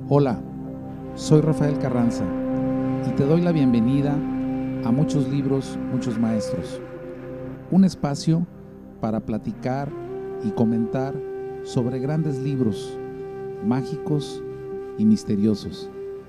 Hola, soy Rafael Carranza y te doy la bienvenida a Muchos Libros, Muchos Maestros, un espacio para platicar y comentar sobre grandes libros mágicos y misteriosos.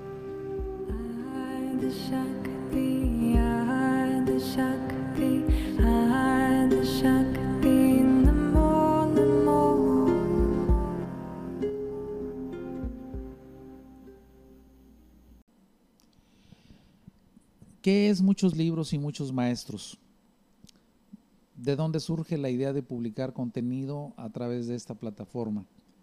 ¿Qué es Muchos Libros y Muchos Maestros? ¿De dónde surge la idea de publicar contenido a través de esta plataforma?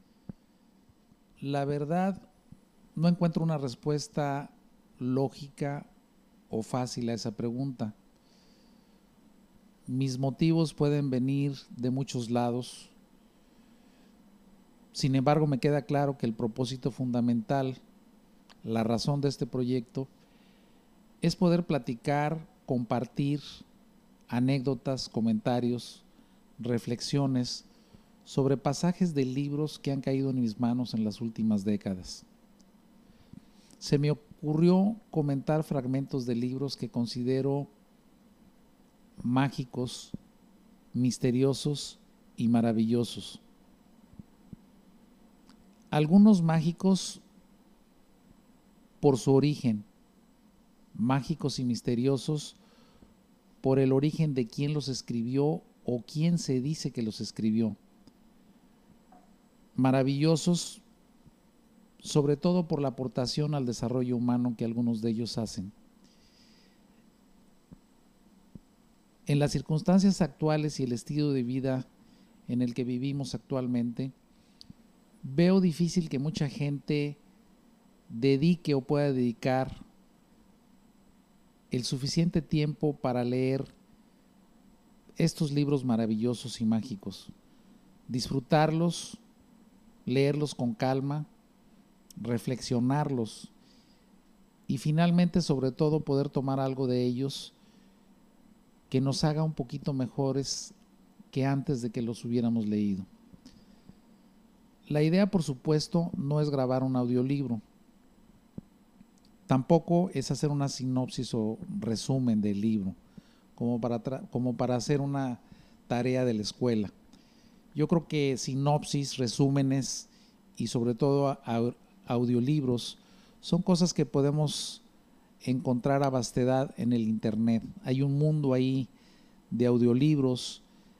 La verdad, no encuentro una respuesta lógica o fácil a esa pregunta. Mis motivos pueden venir de muchos lados. Sin embargo, me queda claro que el propósito fundamental, la razón de este proyecto, es poder platicar, compartir anécdotas, comentarios, reflexiones sobre pasajes de libros que han caído en mis manos en las últimas décadas. Se me ocurrió comentar fragmentos de libros que considero mágicos, misteriosos y maravillosos. Algunos mágicos por su origen, mágicos y misteriosos por el origen de quién los escribió o quién se dice que los escribió. Maravillosos sobre todo por la aportación al desarrollo humano que algunos de ellos hacen. En las circunstancias actuales y el estilo de vida en el que vivimos actualmente, veo difícil que mucha gente dedique o pueda dedicar el suficiente tiempo para leer estos libros maravillosos y mágicos. Disfrutarlos, leerlos con calma, reflexionarlos y finalmente, sobre todo, poder tomar algo de ellos que nos haga un poquito mejores que antes de que los hubiéramos leído. La idea, por supuesto, no es grabar un audiolibro. Tampoco es hacer una sinopsis o resumen del libro, como para hacer una tarea de la escuela. Yo creo que sinopsis, resúmenes y sobre todo audiolibros son cosas que podemos encontrar a vastedad en el internet. Hay un mundo ahí de audiolibros,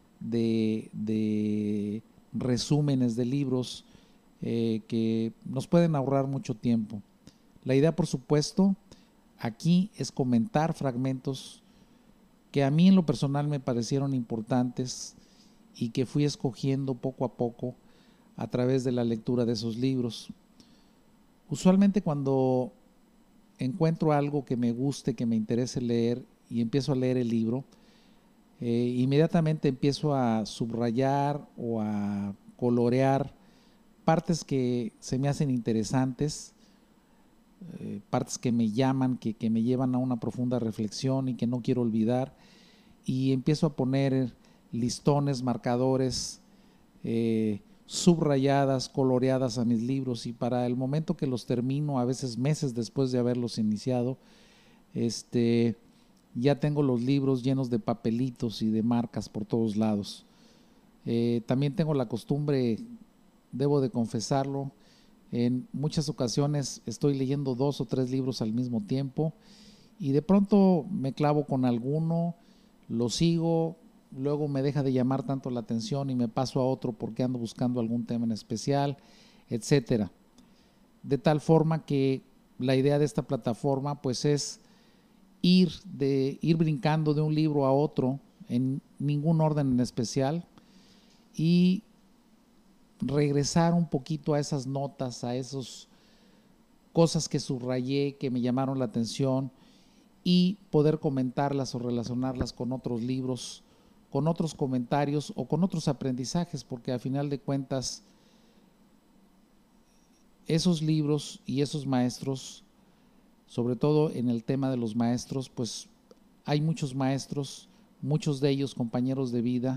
de resúmenes de libros que nos pueden ahorrar mucho tiempo. La idea, por supuesto, aquí es comentar fragmentos que a mí en lo personal me parecieron importantes y que fui escogiendo poco a poco a través de la lectura de esos libros. Usualmente cuando encuentro algo que me guste, que me interese leer y empiezo a leer el libro, inmediatamente empiezo a subrayar o a colorear partes que se me hacen interesantes, partes que me llaman, que me llevan a una profunda reflexión y que no quiero olvidar, y empiezo a poner listones, marcadores, subrayadas, coloreadas a mis libros, y para el momento que los termino, a veces meses después de haberlos iniciado, ya tengo los libros llenos de papelitos y de marcas por todos lados. También tengo la costumbre, debo de confesarlo, en muchas ocasiones estoy leyendo 2 o 3 libros al mismo tiempo y de pronto me clavo con alguno, lo sigo, luego me deja de llamar tanto la atención y me paso a otro porque ando buscando algún tema en especial, etcétera. De tal forma que la idea de esta plataforma pues es ir brincando de un libro a otro en ningún orden en especial y regresar un poquito a esas notas, a esas cosas que subrayé, que me llamaron la atención, y poder comentarlas o relacionarlas con otros libros, con otros comentarios o con otros aprendizajes, porque a final de cuentas esos libros y esos maestros, sobre todo en el tema de los maestros, pues hay muchos maestros, muchos de ellos compañeros de vida,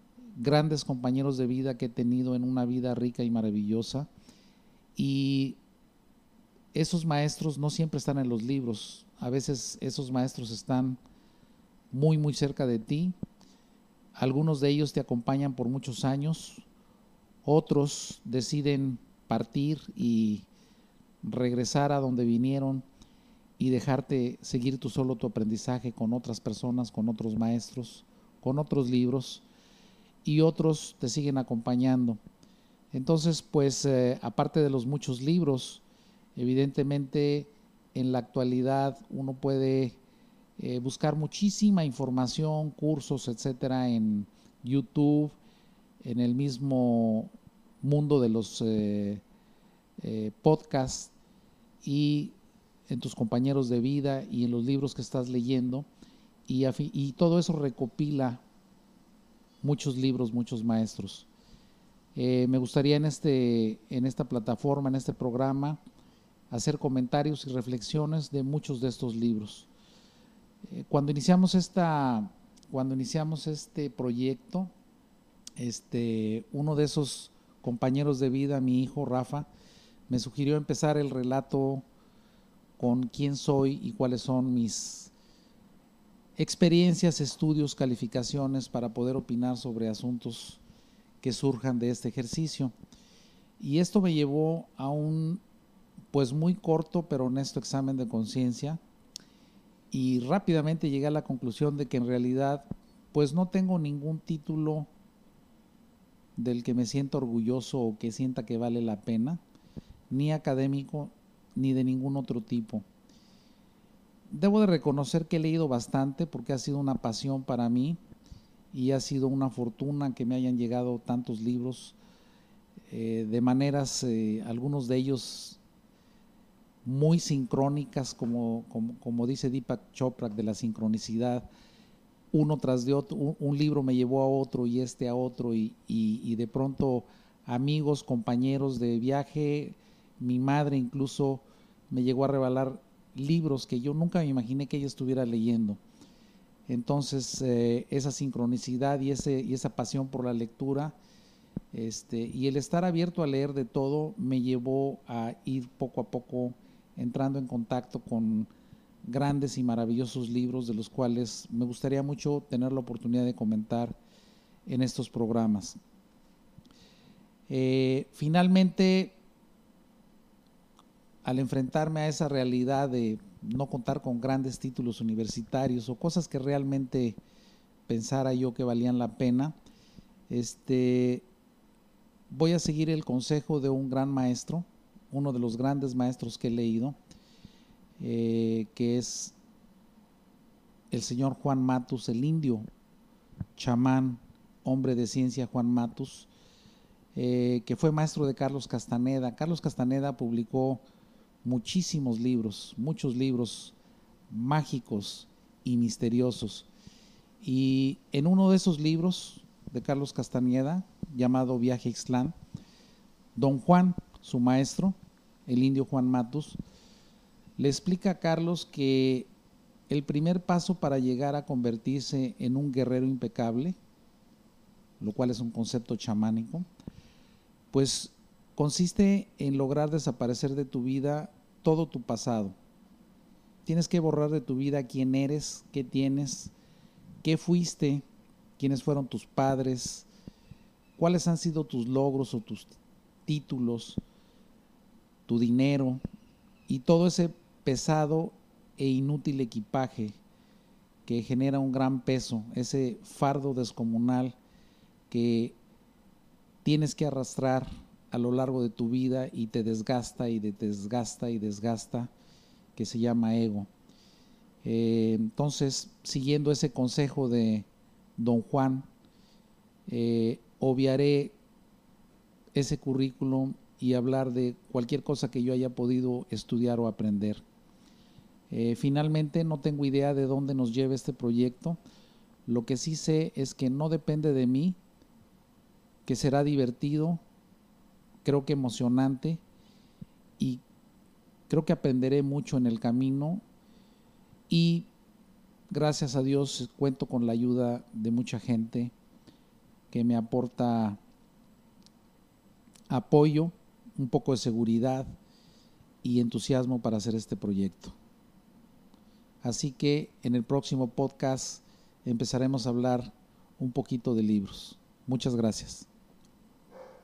grandes compañeros de vida que he tenido en una vida rica y maravillosa, y esos maestros no siempre están en los libros, a veces esos maestros están muy muy cerca de ti, algunos de ellos te acompañan por muchos años, otros deciden partir y regresar a donde vinieron y dejarte seguir tú solo tu aprendizaje con otras personas, con otros maestros, con otros libros, y otros te siguen acompañando. Entonces, pues aparte de los muchos libros, evidentemente en la actualidad uno puede buscar muchísima información, cursos, etcétera, en YouTube, en el mismo mundo de los podcasts y en tus compañeros de vida y en los libros que estás leyendo, y todo eso recopila muchos libros, muchos maestros. Me gustaría en esta plataforma, en este programa, hacer comentarios y reflexiones de muchos de estos libros. Cuando iniciamos este proyecto, uno de esos compañeros de vida, mi hijo Rafa, me sugirió empezar el relato con quién soy y cuáles son mis experiencias, estudios, calificaciones para poder opinar sobre asuntos que surjan de este ejercicio. Y esto me llevó a un pues muy corto pero honesto examen de conciencia, y rápidamente llegué a la conclusión de que en realidad pues no tengo ningún título del que me siento orgulloso o que sienta que vale la pena, ni académico ni de ningún otro tipo. Debo de reconocer que he leído bastante porque ha sido una pasión para mí y ha sido una fortuna que me hayan llegado tantos libros de maneras, algunos de ellos muy sincrónicas, como dice Deepak Chopra, de la sincronicidad, uno tras de otro, un libro me llevó a otro y a otro, y de pronto amigos, compañeros de viaje, mi madre incluso me llegó a regalar libros que yo nunca me imaginé que ella estuviera leyendo. Entonces esa sincronicidad y esa pasión por la lectura, y el estar abierto a leer de todo me llevó a ir poco a poco entrando en contacto con grandes y maravillosos libros, de los cuales me gustaría mucho tener la oportunidad de comentar en estos programas. Finalmente, al enfrentarme a esa realidad de no contar con grandes títulos universitarios o cosas que realmente pensara yo que valían la pena, voy a seguir el consejo de un gran maestro, uno de los grandes maestros que he leído, que es el señor Juan Matus, el indio chamán, hombre de ciencia Juan Matus, que fue maestro de Carlos Castaneda. Carlos Castaneda publicó muchísimos libros, muchos libros mágicos y misteriosos. Y en uno de esos libros de Carlos Castaneda, llamado Viaje a Ixtlán, don Juan, su maestro, el indio Juan Matus, le explica a Carlos que el primer paso para llegar a convertirse en un guerrero impecable, lo cual es un concepto chamánico, pues consiste en lograr desaparecer de tu vida todo tu pasado. Tienes que borrar de tu vida quién eres, qué tienes, qué fuiste, quiénes fueron tus padres, cuáles han sido tus logros o tus títulos, tu dinero y todo ese pesado e inútil equipaje que genera un gran peso, ese fardo descomunal que tienes que arrastrar a lo largo de tu vida y te desgasta y te desgasta y desgasta, que se llama ego. Entonces, siguiendo ese consejo de don Juan, obviaré ese currículum y hablar de cualquier cosa que yo haya podido estudiar o aprender. Finalmente, no tengo idea de dónde nos lleve este proyecto. Lo que sí sé es que no depende de mí, que será divertido, creo que emocionante, y creo que aprenderé mucho en el camino, y gracias a Dios cuento con la ayuda de mucha gente que me aporta apoyo, un poco de seguridad y entusiasmo para hacer este proyecto. Así que en el próximo podcast empezaremos a hablar un poquito de libros. Muchas gracias.